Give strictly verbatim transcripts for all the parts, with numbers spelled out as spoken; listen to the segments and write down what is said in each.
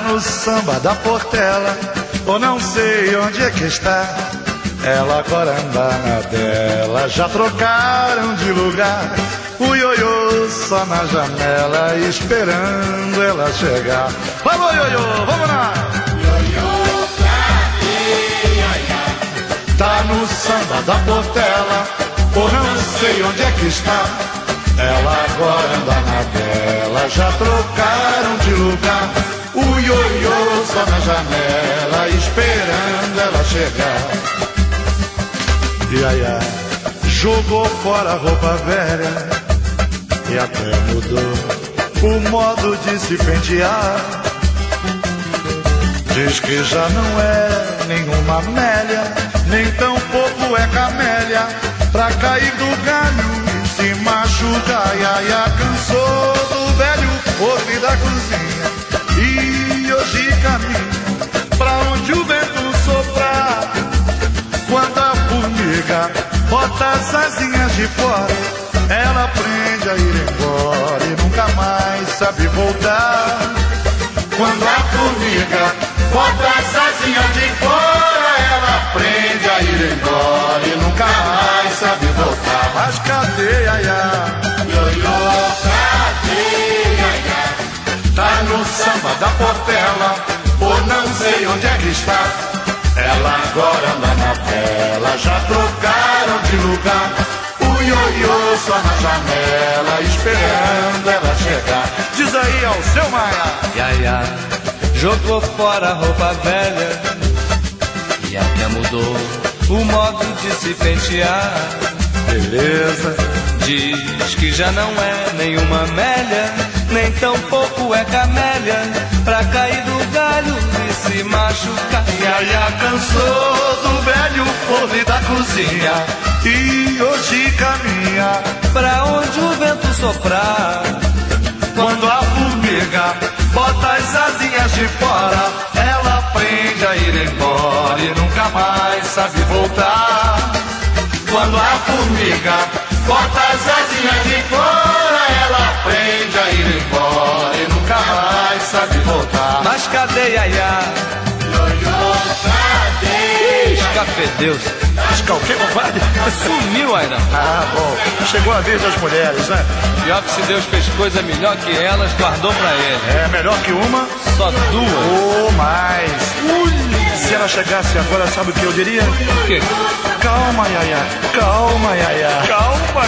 no samba da Portela, ou não sei onde é que está. Ela agora anda na dela, já trocaram de lugar. O ioiô só na janela, esperando ela chegar. Vamos, ioiô, vamos lá! Ioiô pra quê, iaia? Tá no samba da Portela, ou não sei onde é que está. Ela agora anda na dela, já trocaram de lugar. O ioiô só na janela, esperando ela chegar. Iaia jogou fora a roupa velha e até mudou o modo de se pentear. Diz que já não é nenhuma Amélia, nem tão pouco é camélia, pra cair do galho e se machucar. Iaia cansou do velho podre da cozinha e hoje caminha pra onde o vento soprar. Quando a formiga bota as asinhas de fora, ela aprende a ir embora e nunca mais sabe voltar. Quando a formiga bota as asinhas de fora, ela aprende a ir embora e nunca mais sabe voltar. Mas cadê, iaia? Ioiô pra quê, iaia? Tá no samba da Portela, ou não sei onde é que está. Ela agora anda na tela, já trocaram de lugar. O ioiô só na janela, esperando ela chegar. Diz aí ao seu Maia. Iaia jogou fora a roupa velha e até mudou o modo de se pentear. Beleza. Diz que já não é nenhuma Amélia, nem tão pouco é camélia, pra cair do galho e se machucar. Iaia cansou do velho podre da cozinha e hoje caminha pra onde o vento soprar. Quando a formiga bota as asinhas de fora, ela aprende a ir embora e nunca mais sabe voltar. Quando a formiga bota as asinhas de fora, ela aprende a ir embora e nunca mais sabe voltar. Mas cadê Iaia? Ioiô pra quê, Escafedeus. Pisca o quê, compadre? Sumiu, Airão. Ah, bom, chegou a vez das mulheres, né? Pior que se Deus fez coisa melhor que elas, guardou pra ele. É melhor que uma? Só duas. Ou mais. Ui. Se ela chegasse agora, sabe o que eu diria? O quê? Calma, Iaia, calma, Iaia. Calma,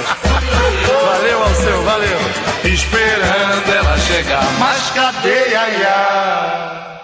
Airão. Valeu, Alceu, valeu. Esperando ela chegar, mas cadê, Iaia?